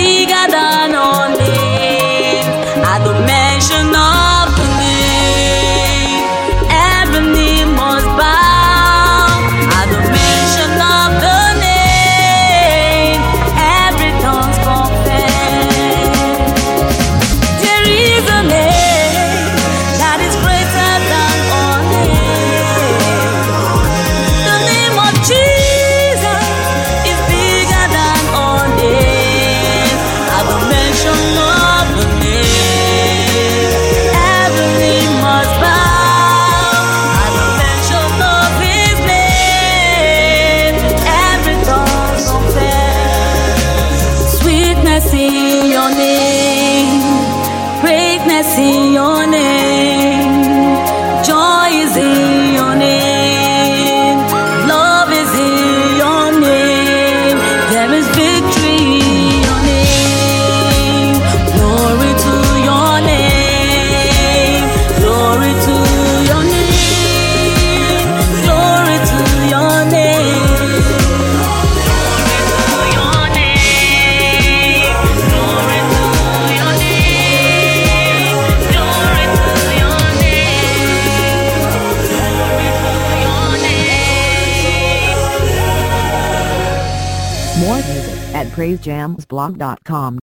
bigger than all names. At the mention of the name, every knee must bow. At the mention of the name, every tongue confess. There is a name that is greater than all names. The name of Jesus is bigger than all names. At the mention of the name, every knee must bow. At the mention of His name, every tongue confess. Sweetness in your name, greatness in your name, joy is in your name, love is in your name, there is victory in your name. Glory to your name, glory to your name, glory to your name, glory to your name, glory to your name, glory to your name. More music at praisejamsblog.com.